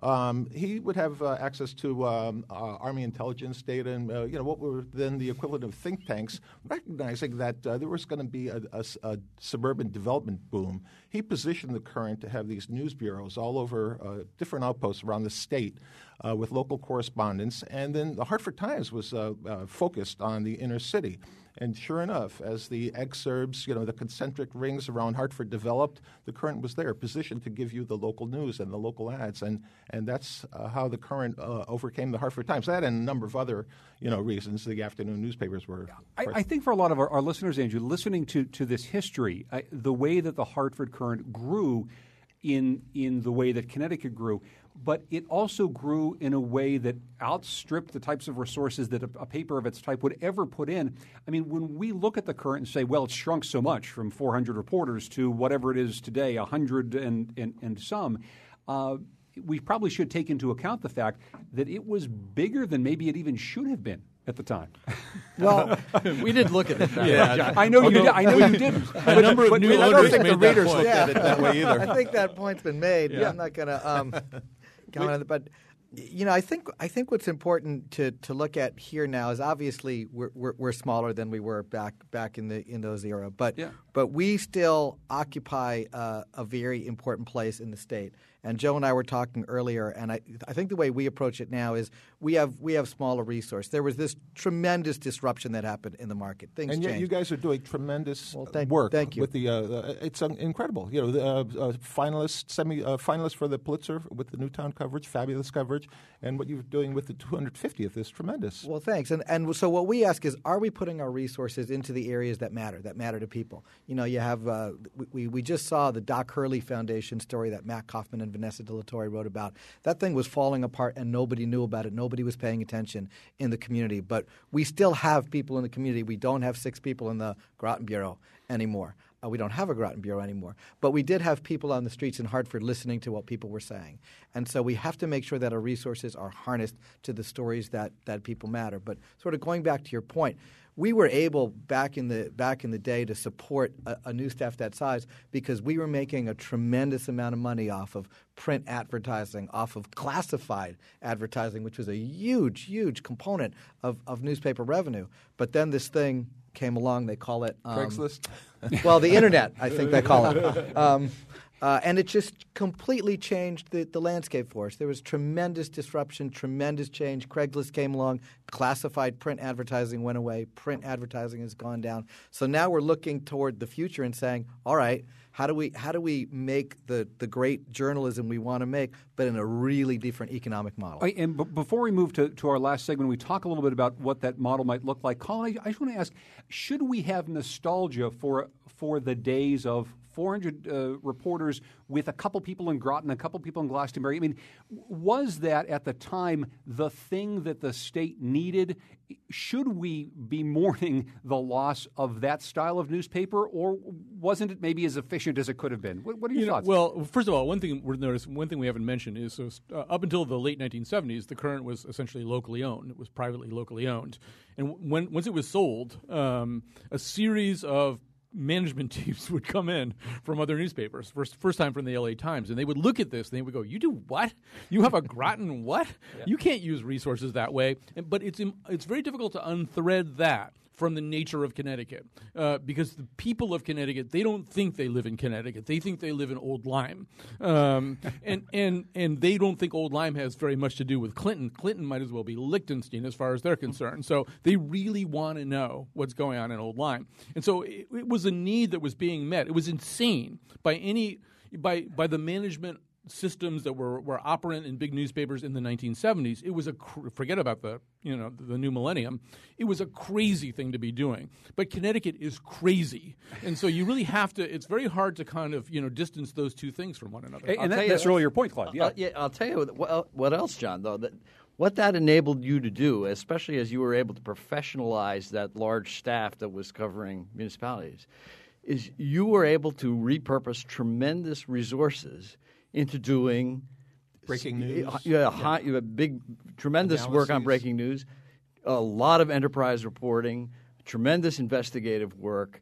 Um, he would have uh, access to um, uh, Army intelligence data and uh, you know what were then the equivalent of think tanks, recognizing that uh, there was going to be a, a, a suburban development boom. He positioned the Current to have these news bureaus all over uh, different outposts around the state uh, with local correspondents, and then the Hartford Times was uh, uh, focused on the inner city. And sure enough, as the exurbs, you know, the concentric rings around Hartford developed, the Current was there, positioned to give you the local news and the local ads, and and that's uh, how the Current uh, overcame the Hartford Times. That and a number of other, you know, reasons. The afternoon newspapers were. I, I think for a lot of our, our listeners, Andrew, listening to to this history, I, the way that the Hartford Current grew, in in the way that Connecticut grew. But it also grew in a way that outstripped the types of resources that a, a paper of its type would ever put in. I mean, when we look at the Current and say, well, it's shrunk so much from four hundred reporters to whatever it is today, one hundred and, and, and some, uh, we probably should take into account the fact that it was bigger than maybe it even should have been at the time. Well, we did look at it. That Yeah, I know you did. I know you didn't. A number of but, new but I don't owners think made the that readers point. looked yeah, at it that way either. I think that point's been made. Yeah. I'm not going to um, comment on it, but you know, I think I think what's important to, to look at here now is obviously we're, we're we're smaller than we were back back in the in those era, but Yeah. but we still occupy uh, a very important place in the state. And Joe and I were talking earlier, and I I think the way we approach it now is we have we have smaller resource. There was this tremendous disruption that happened in the market. Things And yet, changed. you guys are doing tremendous Well, thank- work. thank you. With the, uh, uh, it's uh, incredible. You know, the uh, uh, finalist, semi uh, finalist for the Pulitzer with the Newtown coverage, fabulous coverage, and what you're doing with the two hundred fiftieth is tremendous. Well, thanks. And and so what we ask is, are we putting our resources into the areas that matter, that matter to people? You know, you have uh, we we just saw the Doc Hurley Foundation story that Matt Kaufman and Vanessa De La Torre wrote about. That thing was falling apart, and nobody knew about it. Nobody was paying attention in the community. But we still have people in the community. We don't have six people in the Groton Bureau anymore. Uh, we don't have a Groton Bureau anymore. But we did have people on the streets in Hartford listening to what people were saying. And so we have to make sure that our resources are harnessed to the stories that, that people matter. But sort of going back to your point, we were able back in the back in the day to support a, a news staff that size because we were making a tremendous amount of money off of print advertising, off of classified advertising, which was a huge, huge component of, of newspaper revenue. But then this thing came along. They call it um, Craigslist? Well, the internet, I think they call it. Um, uh, and it just completely changed the, the landscape for us. There was tremendous disruption, tremendous change. Craigslist came along. Classified print advertising went away. Print advertising has gone down. So now we're looking toward the future and saying, all right, how do we how do we make the, the great journalism we want to make, but in a really different economic model? I, and b- before we move to, to our last segment, we talk a little bit about what that model might look like. Colin, I, I just want to ask, should we have nostalgia for for the days of four hundred uh, reporters with a couple people in Groton, a couple people in Glastonbury? I mean, was that at the time the thing that the state needed? Should we be mourning the loss of that style of newspaper, or wasn't it maybe as efficient as it could have been? What, what are your You know, thoughts? well, first of all, one thing we're noticing, one thing we haven't mentioned is so uh, up until the late nineteen seventies, the Current was essentially locally owned. It was privately locally owned, and when once it was sold, um, a series of management teams would come in from other newspapers, first first time from the L A Times, and they would look at this and they would go, "You do what? You have a Groton what? Yeah. You can't use resources that way." And, but it's it's very difficult to unthread that from the nature of Connecticut, uh, because the people of Connecticut, they don't think they live in Connecticut. They think they live in Old Lyme, um, and and and they don't think Old Lyme has very much to do with Clinton. Clinton might as well be Liechtenstein as far as they're concerned. So they really want to know what's going on in Old Lyme, and so it, it was a need that was being met. It was insane by any by by the management systems that were, were operant in big newspapers in the nineteen seventies. It was a cr- forget about the you know the new millennium. It was a crazy thing to be doing. But Connecticut is crazy, and so you really have to. It's very hard to kind of you know distance those two things from one another. and and that, tell you- that's really your point, Claude. Yeah. Uh, yeah, I'll tell you what, what else, John. Though that what that enabled you to do, especially as you were able to professionalize that large staff that was covering municipalities, is you were able to repurpose tremendous resources into doing Breaking news. You had a high, you had big, tremendous work on Analyses. breaking news, a lot of enterprise reporting, tremendous investigative work,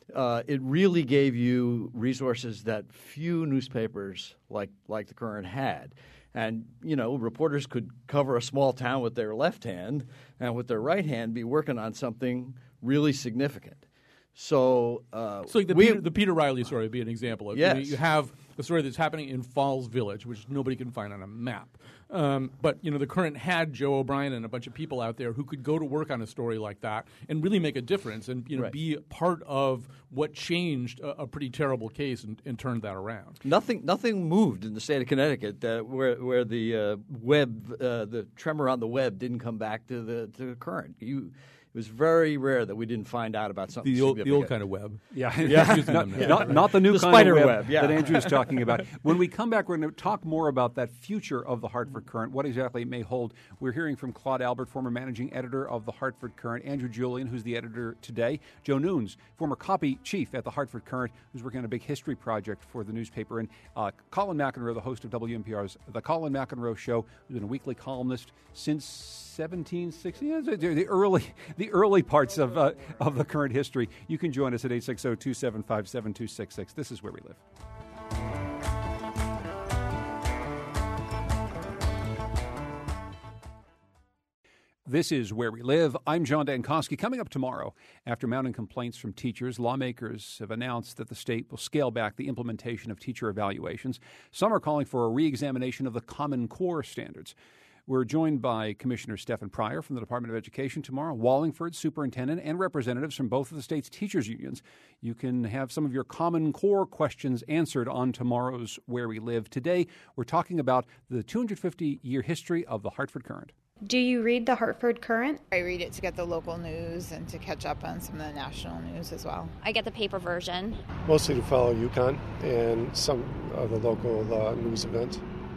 uh, it really gave you resources that few newspapers like like the Current had. And, you know, reporters could cover a small town with their left hand and with their right hand be working on something really significant. So, uh, so like the, we, Peter, the Peter Riley story would be an example of. Yes. You know, you have the story that's happening in Falls Village, which nobody can find on a map. Um, but you know, the Current had Joe O'Brien and a bunch of people out there who could go to work on a story like that and really make a difference, and you know, right. be part of what changed a, a pretty terrible case and, and turned that around. Nothing, nothing moved in the state of Connecticut uh, where where the uh, web, uh, the tremor on the web didn't come back to the to the Current. You. It was very rare that we didn't find out about something the old, significant. the old kind of web. Yeah, Yeah. not, Yeah. not, not the new The kind spider of web, web, yeah. that Andrew is talking about. When we come back, we're going to talk more about that future of the Hartford Current, what exactly it may hold. We're hearing from Claude Albert, former managing editor of the Hartford Current, Andrew Julian, who's the editor today, Joe Nunes, former copy chief at the Hartford Current, who's working on a big history project for the newspaper, and uh, Colin McEnroe, the host of W N P R's The Colin McEnroe Show, who's been a weekly columnist since seventeen sixty, yeah, the, the early the early parts of uh, of the Current history. You can join us at eight six zero, two seven five, seven two six six. This is Where We Live. This is Where We Live. I'm John Dankosky. Coming up tomorrow, after mounting complaints from teachers, lawmakers have announced that the state will scale back the implementation of teacher evaluations. Some are calling for a re-examination of the Common Core standards. We're joined by Commissioner Stephen Pryor from the Department of Education tomorrow, Wallingford superintendent, and representatives from both of the state's teachers' unions. You can have some of your Common Core questions answered on tomorrow's Where We Live. Today, we're talking about the two hundred fifty year history of the Hartford Current. Do you read the Hartford Current? I read it to get the local news and to catch up on some of the national news as well. I get the paper version. Mostly to follow UConn and some of the local uh, news events.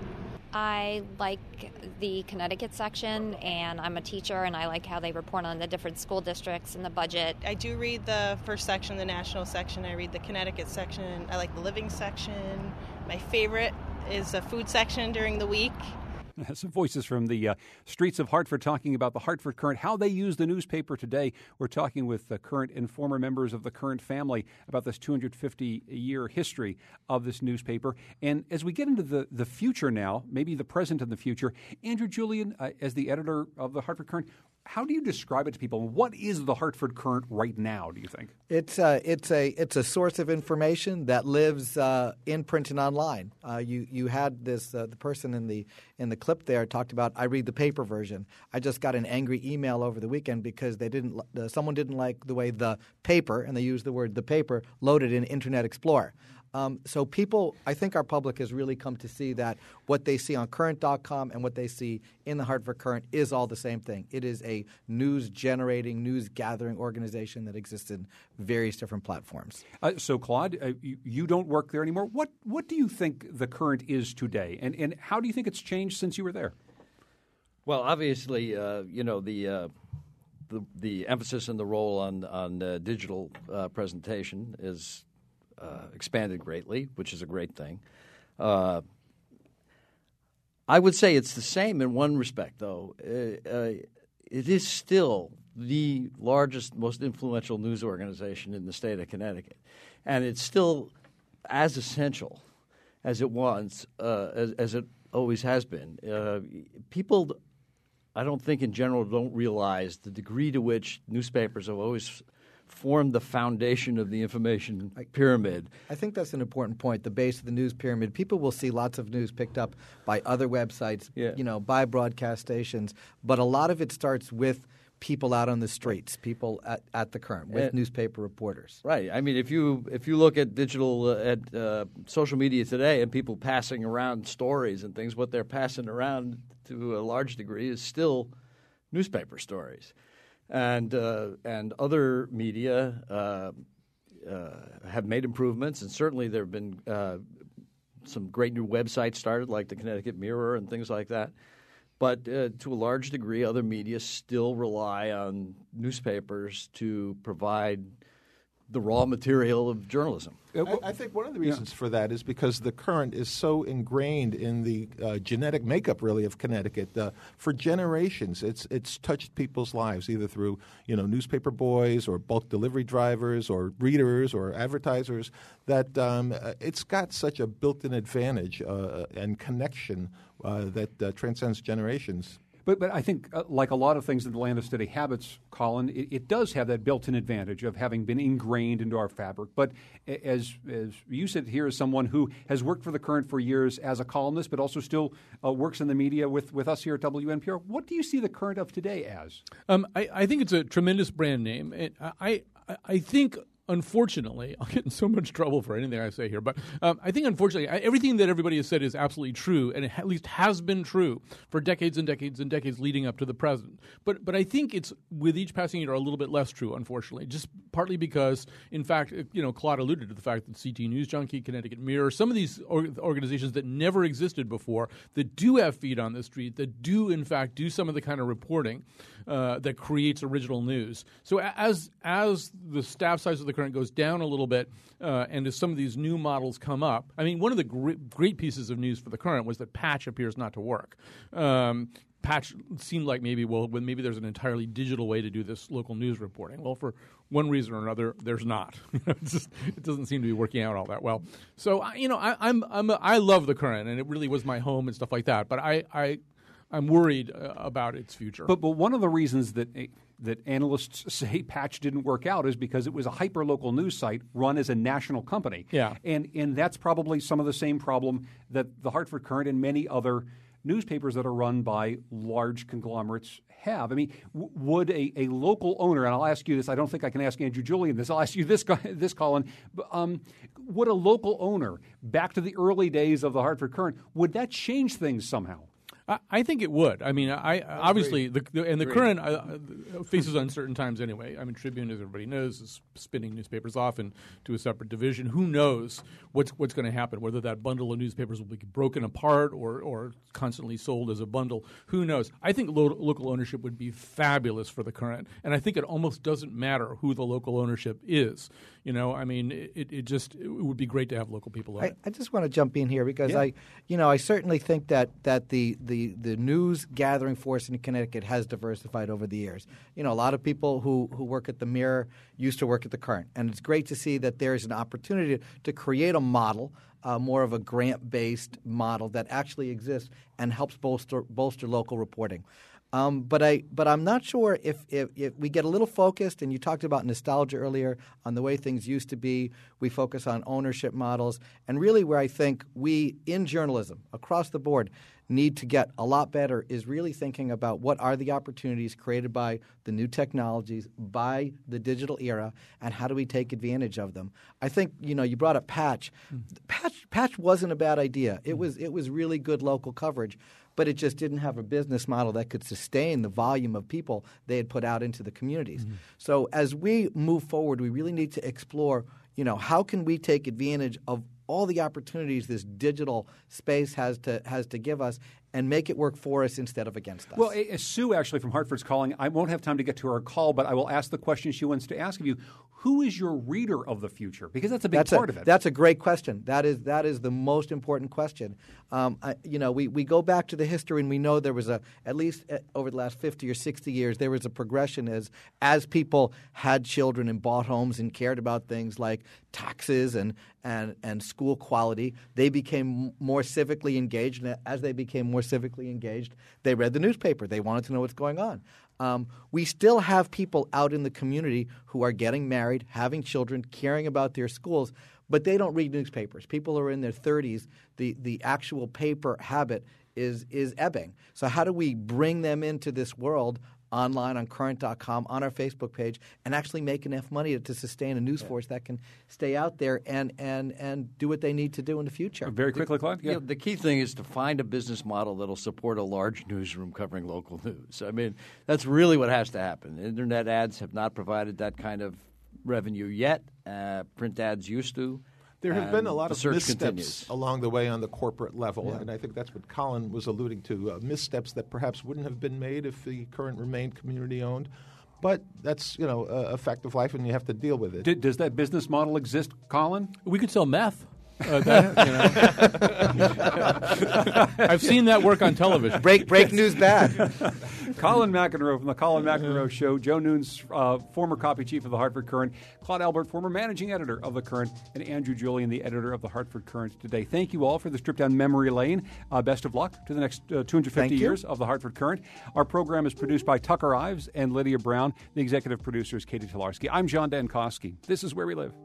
I like the Connecticut section, and I'm a teacher, and I like how they report on the different school districts and the budget. I do read the first section, the national section. I read the Connecticut section. I like the living section. My favorite is the food section during the week. Some voices from the uh, streets of Hartford talking about the Hartford Current, how they use the newspaper today. We're talking with the current and former members of the Current family about this two hundred fifty year history of this newspaper. And as we get into the, the future now, maybe the present and the future, Andrew Julian, uh, as the editor of the Hartford Current, how do you describe it to people? What is the Hartford Current right now, do you think? It's a, it's a, it's a source of information that lives uh, in print and online. Uh, you, you had this uh, the person in the in the clip there talked about, I read the paper version. I just got an angry email over the weekend because they didn't uh, someone didn't like the way the paper, and they used the word the paper, loaded in Internet Explorer. Um, so people, I think our public has really come to see that what they see on current dot com and what they see in the Hartford Current is all the same thing. It is a news-generating, news-gathering organization that exists in various different platforms. Uh, so, Claude, uh, you, you don't work there anymore. What what do you think the Current is today, and and how do you think it's changed since you were there? Well, obviously, uh, you know, the, uh, the the emphasis and the role on on uh, digital uh, presentation is Uh, expanded greatly, which is a great thing. Uh, I would say it's the same in one respect, though. Uh, uh, it is still the largest, most influential news organization in the state of Connecticut, and it's still as essential as it was, uh, as, as it always has been. Uh, people, I don't think in general, don't realize the degree to which newspapers have always formed the foundation of the information pyramid. I think that's an important point, the base of the news pyramid. People will see lots of news picked up by other websites, yeah. you know, by broadcast stations, but a lot of it starts with people out on the streets, people at, at the Current, with and, newspaper reporters. Right. I mean, if you if you look at digital, uh, at uh, social media today and people passing around stories and things, what they're passing around to a large degree is still newspaper stories. And uh, and other media uh, uh, have made improvements, and certainly there have been uh, some great new websites started, like the Connecticut Mirror and things like that. But uh, to a large degree, other media still rely on newspapers to provide the raw material of journalism. I, I think one of the reasons yeah. for that is because the Current is so ingrained in the uh, genetic makeup, really, of Connecticut. Uh, for generations, it's it's touched people's lives, either through you know newspaper boys or bulk delivery drivers or readers or advertisers. That um, it's got such a built-in advantage uh, and connection uh, that uh, transcends generations. But but I think, uh, like a lot of things in the land of steady habits, Colin, it, it does have that built-in advantage of having been ingrained into our fabric. But as as you sit here as someone who has worked for the Current for years as a columnist, but also still uh, works in the media with, with us here at W N P R, what do you see the Current of today as? Um, I, I think it's a tremendous brand name. It, I, I I think. Unfortunately, I'll get in so much trouble for anything I say here, but um, I think unfortunately I, everything that everybody has said is absolutely true, and it ha- at least has been true for decades and decades and decades leading up to the present. But but I think it's with each passing year a little bit less true, unfortunately, just partly because, in fact, you know, Claude alluded to the fact that C T News Junkie, Connecticut Mirror, some of these or- organizations that never existed before, that do have feet on the street, that do in fact do some of the kind of reporting uh, that creates original news. So as as the staff size of the Current goes down a little bit, uh, and as some of these new models come up, I mean, one of the great, great pieces of news for the Current was that Patch appears not to work. Um, Patch seemed like maybe, well, maybe there's an entirely digital way to do this local news reporting. Well, for one reason or another, there's not. It's just, it doesn't seem to be working out all that well. So, you know, I, I'm, I'm a, I love the Current, and it really was my home and stuff like that. But I, I I'm worried uh, about its future. But but one of the reasons that that analysts say Patch didn't work out is because it was a hyper-local news site run as a national company. Yeah. And and that's probably some of the same problem that the Hartford Current and many other newspapers that are run by large conglomerates have. I mean, w- would a, a local owner, and I'll ask you this, I don't think I can ask Andrew Julian this, I'll ask you this, this Colin, um, would a local owner, back to the early days of the Hartford Current, would that change things somehow? I, I think it would. I mean, I, I obviously, the, the, and the Current uh, faces uncertain times anyway. I mean, Tribune, as everybody knows, is spinning newspapers off into a separate division. Who knows what's what's going to happen? Whether that bundle of newspapers will be broken apart or or constantly sold as a bundle. Who knows? I think lo- local ownership would be fabulous for the Current, and I think it almost doesn't matter who the local ownership is. You know, I mean, it, it just it would be great to have local people on I, it. I just want to jump in here because yeah. I, you know, I certainly think that that the the the news gathering force in Connecticut has diversified over the years. You know, a lot of people who who work at the Mirror used to work at the Current, and it's great to see that there's an opportunity to create a model, uh, more of a grant-based model that actually exists and helps bolster bolster local reporting. Um, but I, but I'm not sure if, if, if we get a little focused. And you talked about nostalgia earlier on the way things used to be. We focus on ownership models, and really where I think we in journalism across the board need to get a lot better is really thinking about what are the opportunities created by the new technologies, by the digital era, and how do we take advantage of them. I think, you know, you brought up Patch. Mm. Patch, Patch wasn't a bad idea. It was it was really good local coverage, but it just didn't have a business model that could sustain the volume of people they had put out into the communities. Mm-hmm. So as we move forward, we really need to explore, you know, how can we take advantage of all the opportunities this digital space has to has to give us and make it work for us instead of against us. Well, uh, Sue actually from Hartford's calling. I won't have time to get to her call, but I will ask the question she wants to ask of you. Who is your reader of the future? Because that's a big that's part a, of it. That's a great question. That is that is the most important question. Um, I, you know, we, we go back to the history and we know there was a at least over the last fifty or sixty years there was a progression as as people had children and bought homes and cared about things like taxes and and and school quality. They became more civically engaged, and as they became more civically engaged, they read the newspaper. They wanted to know what's going on. Um, we still have people out in the community who are getting married, having children, caring about their schools, but they don't read newspapers. People are in their thirties. The the actual paper habit is is ebbing. So how do we bring them into this world online on current dot com, on our Facebook page, and actually make enough money to sustain a news force that can stay out there and and, and do what they need to do in the future? Very quickly, Claude? Yeah. You know, the key thing is to find a business model that will support a large newsroom covering local news. I mean, that's really what has to happen. Internet ads have not provided that kind of revenue yet. Uh, print ads used to. There have been a lot of missteps continues. along the way on the corporate level, Yeah. and I think that's what Colin was alluding to, uh, missteps that perhaps wouldn't have been made if the Current remained community-owned. But that's, you know, a, a fact of life, and you have to deal with it. D- does that business model exist, Colin? We could sell meth. Uh, that, you know. I've seen that work on television. Break break news bad. Colin McEnroe from the Colin McEnroe Show, Joe Nunes, uh, former copy chief of the Hartford Courant, Claude Albert, former managing editor of the Courant, and Andrew Julian, the editor of the Hartford Courant today. Thank you all for the trip down memory lane. Uh, best of luck to the next uh, two hundred fifty years of the Hartford Courant. Our program is produced by Tucker Ives and Lydia Brown. The executive producer is Katie Tolarski. I'm John Dankosky. This is Where We Live.